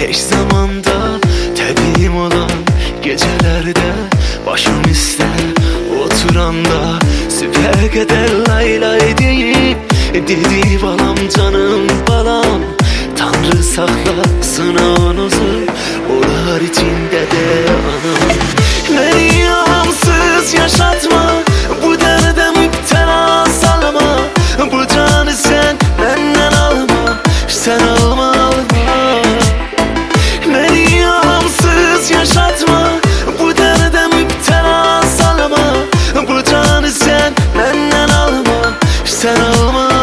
eş zamanda tebiim olan gecelerde başım ister oturanda süper kadar lay lay deyip dedi balam canım balam, Tanrı saklasın onuzu olar içinde de anam. Beni yaramsız yaşatma, bu derde müptela salma, bu canı sen benden alma, sen alma alma. Beni yaramsız yaşatma, bu derde müptela salma, bu canı sen benden alma, sen alma alma.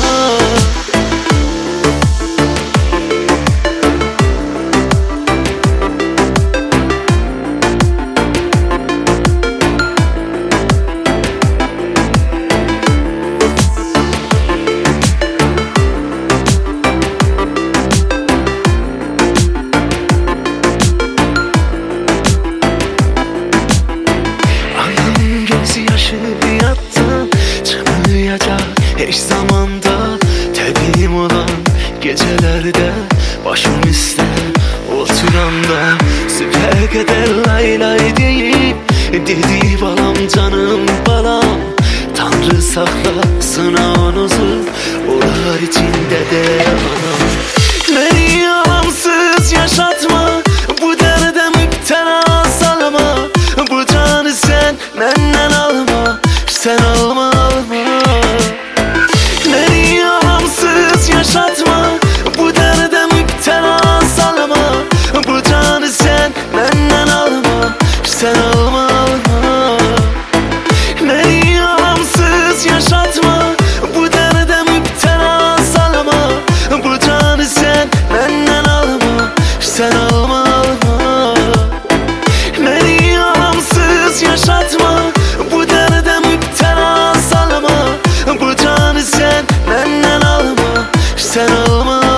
Yaşayattım çıkmayacak eş zamanda tebiim olan gecelerde başım ister oturanda süper kadar lay lay deyip dedi balam canım balam, Tanrı saklasın onuzu olar içinde de anam. Beni yaramsız yaşatma, bu derde müptela salma, bu canı sen benden alma, sen alma alma. Beni yaramsız yaşatma, bu derde müptela salma, bu canı sen benden alma, sen alma alma. Beni yaramsız yaşatma, bu derde müptela salma, bu canı sen benden alma, sen alma alma. Beni yaramsız yaşatma, bu derde müptela salma, bu canı sen benden alma, sen alma alma.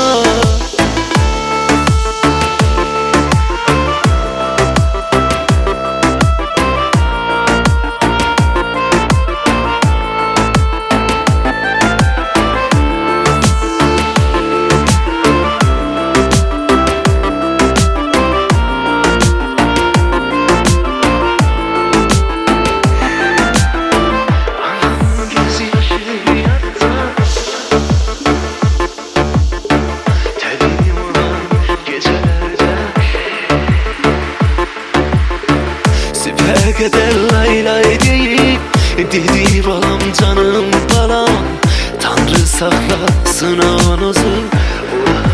Süper kadar lay lay deyip dedi balam canım balam, Tanrı saklasın onuzu